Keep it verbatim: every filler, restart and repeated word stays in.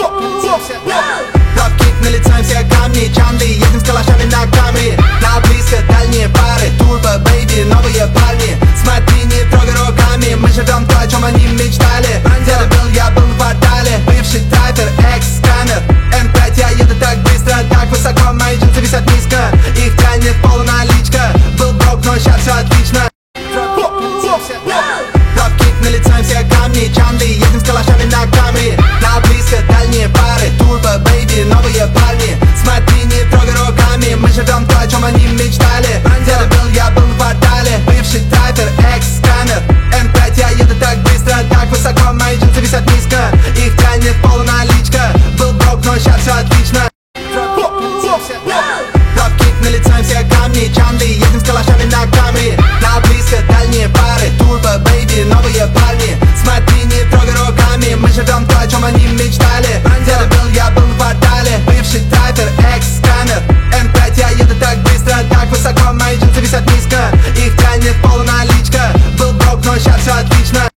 Дропкик, налицаем все камни, чанды, едем с калашами на камри. На близко дальние пары, турбо, бэйби, новые парни. Смотри, не трогай руками, мы живем то, о чем они мечтали. Где-то был, я был в квартале, бывший трайпер, экс-сканер. эм пять, я еду так быстро, так высоко, мои джинсы висят низко. Их тянет полуналичка, был брок, но сейчас все отлично. Дропкик, налицаем все камни, чанды, едем с калашами на камри. На близко дальние пары, турбо, бэйби, новые парни. Смотри, не трогай руками, мы живем то, о чем они мечтали. Где-то был, я был в квартале, бывший трайпер, экс-сканер. эм пять, я еду так быстро, так высоко, мои джинсы висят низко. Их тянет полуналичка, был брок, но сейчас все отлично. Дропкик, налицаем все камни, чанды, едем с калашами на камри. На близко дальние пары, турбо, бэйби, новые парни. Смотри, не трогай руками, мы живем то, о чем они мечтали. Где-то был, я был в квартале, бывший трайпер, экс-сканер. эм пять, я еду так быстро, так высоко, мои джинсы висят низко. Их